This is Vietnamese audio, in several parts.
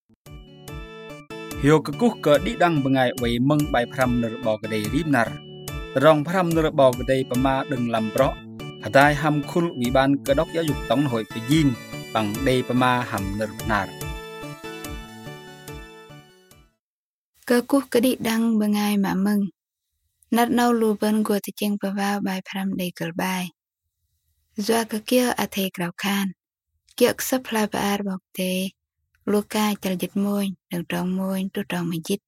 Hiyo kekuh ke di dang bengai wei meng bai pram ner bo kedai rimnar. Rong pram ner bo kedai pema deng lampro. Hadai ham khul wi ban kedok ya yuk tong hoi pe jing bang dei pema ham ner nar. Kekuh ke di dang bengai ma meng. Nat nau lu ben gua ticheng peva bai pram dei kelbai. Zua ke kia ate krau khan. Kiek sapla baar bok te. Luka chal jit moin, đừng tròn moin, tu tròn mà jit.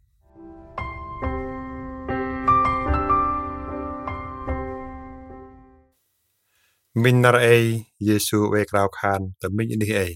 Mình nar ai Yesu về krau khan ta mình ini ai.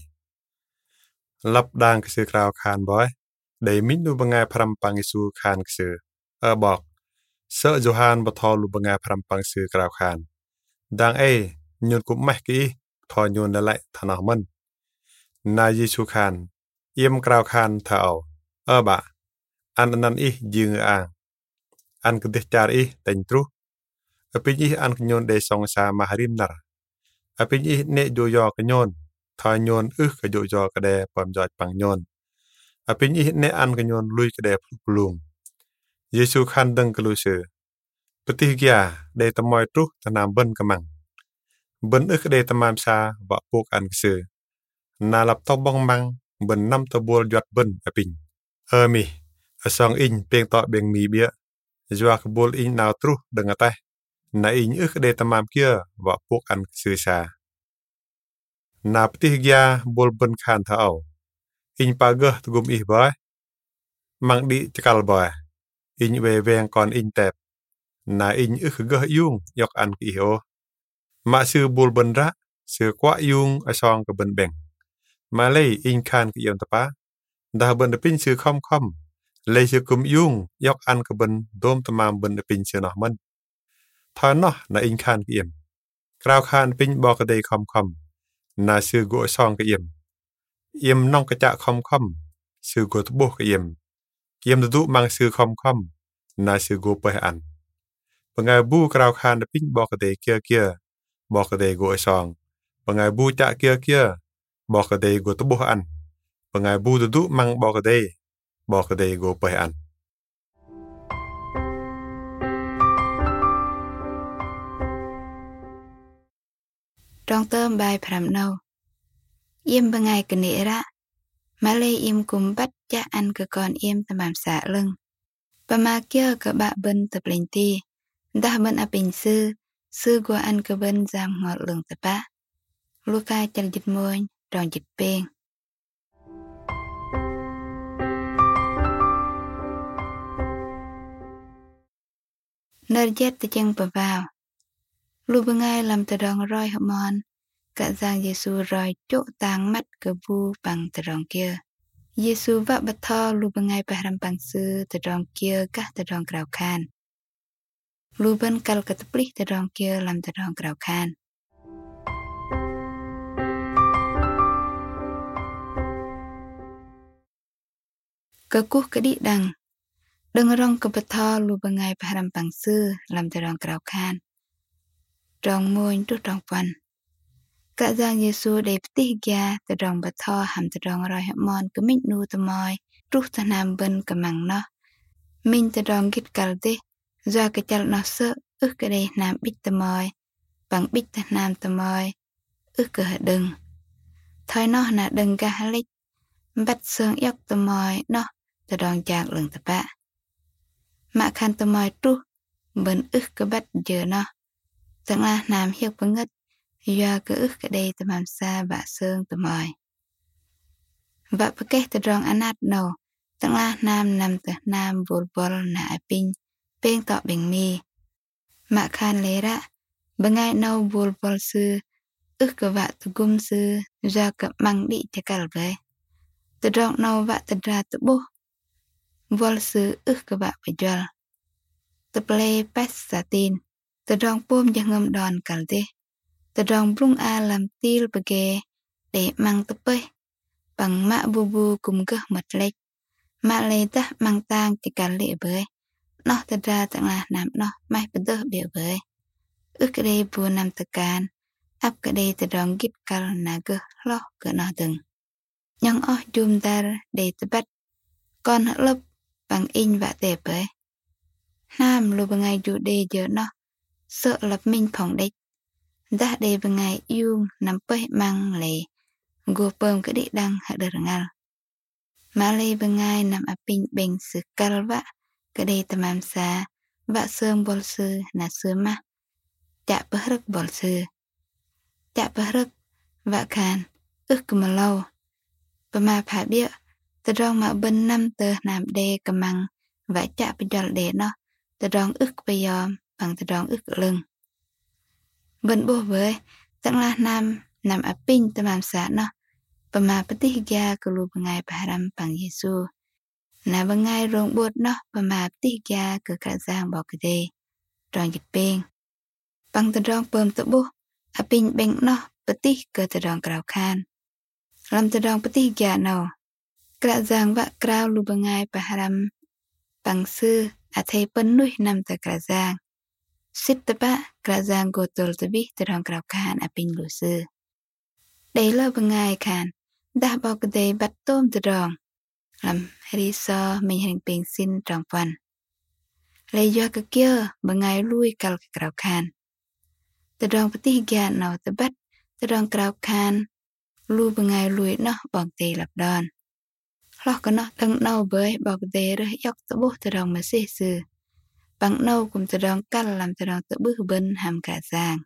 Lap dang ke krau khan boy. Dei min nu bangai prampang Yesu khan ke bok. Sợ Johan botol lu bangai prampang se krau khan. Dang ai nyun kup meh ki tho nyun da lại thanah man. Na Yesu khan yem krau khan thao. Ba an nan dương ang. An ke char tanh tru. Apin an nyon de song sa maharim nar. Apin ne jo yo ke nyon. Tho nyon ke jo yo ke de pam jot pang nyon. Apin ne an ke nyon lui ke de plung. Yesu khan dang ke lu se. Petih gia de tamoy tru tanam ben kamang. Ben de tamam sa wa pok an ke se. Na lap tok bong mang ben nam ta bol jot ben apin. Mi asong in peng to beng mi bia. Jwa ke bol in naw tru dang atah. Na in de tamam kia wa pok an ke se sa. Na petih gia bol ben khan thao. In pagah tugum boy. Mang di cekal boy. In we veng kon in tep. Na in gah yung yok an ki ho. Ma sư bul ben ra, sư kwa yung asong ke ben beng. Ma lei in khan ki yon tapa. Dah ben pin sư khom khom. Lei sư kum yung yok an ke ben dom tamam ben pin sư noh man. Tha noh na in khan ki yem. Krau khan pin bo ke dei khom khom. Na sư go asong ke yem. Yem nong ke cha khom khom. Sư go tbo ke yem. Yem du mang sư khom khom. Na sư go pe an. Pengai bu krau khan pin bo ke dei kia. Bo ke dei go asong. Pengai bu cha kia. Bo ke dei go tbo an. Pengai bu du mang bo ke dei. Bo ke dei go pe an. Trong tơm bài pram nâu. Yêm bengai ke ni ra. Malay yêm kum bắt cha ăn ke con yêm tamam sa lưng. Pama kia ke ba ben te plenty. Dah ben apin sư. Sư gua ăn ke ben jam ngọt lưng tapa. Luka chal jit moin, tròn jit peng. Ner jet te cheng pa vào. Lu bengai lam te rong roi hamon. Cả giang Giêsu roi chỗ tang mắt ke bu bằng te rong kia. Giêsu va bat tho lu bengai pahram pang sư te rong kia kah te rong krau khan. Lu ben kal ke teplih te rong kia lam te rong krau khan. Kekuh ke di dang. Deng rong ke betho lu bengai pahram pang sư lam te rong krau khan. Rong moin tu rong pan. Cả giang Giêsu để petih gia te rong betho ham te rong roi hamon ke mit nu te moi. Truh te nam ben ke mang no. Min te rong git kal te. Doa ke chal no se ke de nam bit te moi. Bang bit te nam te moi. Ke đừng. Thôi nó na đừng ga halik. Bắt sương yok te moi no. Te rong chạc lưng te pa. Mạ khan te moi truh. Ben ke bắt giờ no. Tang la nam hiek penget. Doa ke de te mam sa ba sương te moi. Và pakeh te rong anat no. Tang la nam te nam bol bol na apin. Peng to beng mi. Mạ khan le ra. Bengai no bol bol sư. Ke va te gum sư. Doa ke mang di cakal ve. Te rong no va te dra te buh. Vol sư ke va pajol. Te play pas satin. Te rong pom jangam don kal te. Te rong brung lam til bage. De mang te pe. Bằng mạ bu kum gah mat lek. Mạ le ta mang tang cakal le ve. Nó te ra tang la nam no mai pedeh be ve. Ke de bu nam te kan. Ap ke de te rong git kal na gah lo ke no deng. nhong ó dùm dar để tập bắt con hở lấp bằng in và tệp ấy nam lù bằng ngày dù đề giờ nó sợ lập minh phòng đích đã đề bằng ngày yêu nằm bơi mang lệ gồm bơm cái địa đăng hạ đợt ngal mà lê bằng ngày nằm ở pin bình sự cal vạ cái đề tầm xa vạ sương bol sư là sưa ma chạ bơ rực bol sư chạ bơ rực vạ khan ức mà lâu và mà phải biết từ rong mà bên năm tờ làm đề cầm măng và chạ bên cho đề nó từ rong ức bây giờ bằng từ rong ức lưng bên bố với chẳng là nam nằm ở pin từ làm xã nó và mà bất tích gia của lù bằng ngày bà ram bằng Giêsu là bằng ngày rong bột nó và mà bất tích gia của cả giang bỏ cái đề rong dịch bên bằng từ rong bơm tự bố ở pin bên nó bất tích của từ rong cào khan làm từ rong bất tích gia nào cả giang vạ cào lù bằng ngày bà ram bằng sư à thầy bên nuôi nằm từ cả giang Sip tapa kerajaan gotol tebi terang keraukan apin lusu. Đây là bằng ngày khan, đã bao cái đây bắt tôm terang. Làm riso mình hành bình xin trong phần. Lấy do cái kia bằng ngày lui kal keraukan. Terang peti gia nào te bắt terang keraukan. Lu bằng ngày lui nó bằng tê lập đòn. Lo cái nó đăng nâu với bao cái đây rồi dọc tự bố terang mà xê sư. Bằng nâu cùng từ đòn cắt làm từ đòn tự bước bên hàm cả giang.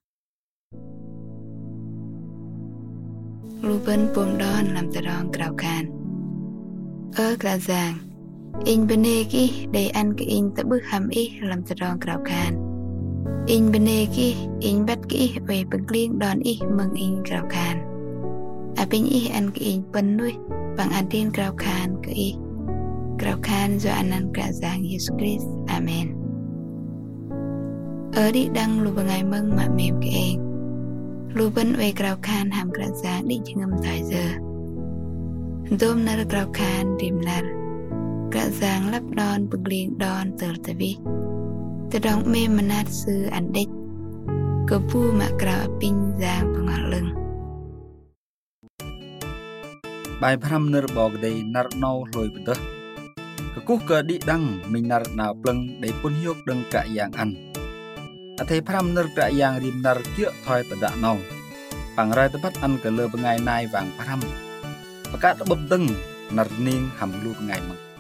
Lưu bên buông đòn làm từ đòn cào khan. Ở cả giang, in bên đây kì để ăn cái in tự bước hàm ý làm từ đòn cào khan. In bên đây kì in bắt kì về bằng liên đòn ý mừng in cào khan. À bên ý ăn cái in bên nuôi bằng ăn tiên cào khan cái ý. Cào khan do ăn cả giang Jesus Christ. Amen. Ở đi đăng lù bằng ngày mừng mà mềm cái em lù bên về cào khan hàm cả giang đi chừng âm thời giờ đôm nở cào khan điểm nở cả giang lắp đòn bực liền đòn từ từ vi từ đong mềm mà nát sư ăn đích cơ pu mà cào pin giang bằng ngọn lưng bài pram nở bò đầy nở nâu lùi bật tơ cái cú cờ đi đăng mình nở nào pleng để pun hiok đằng cả yang ăn Athei pram nır ka yang rim nar kia thoi tada nau. Pangrai tepat an ke le bengai nai wang pram. Pakat bebdeng nar ning ham lu bengai mang.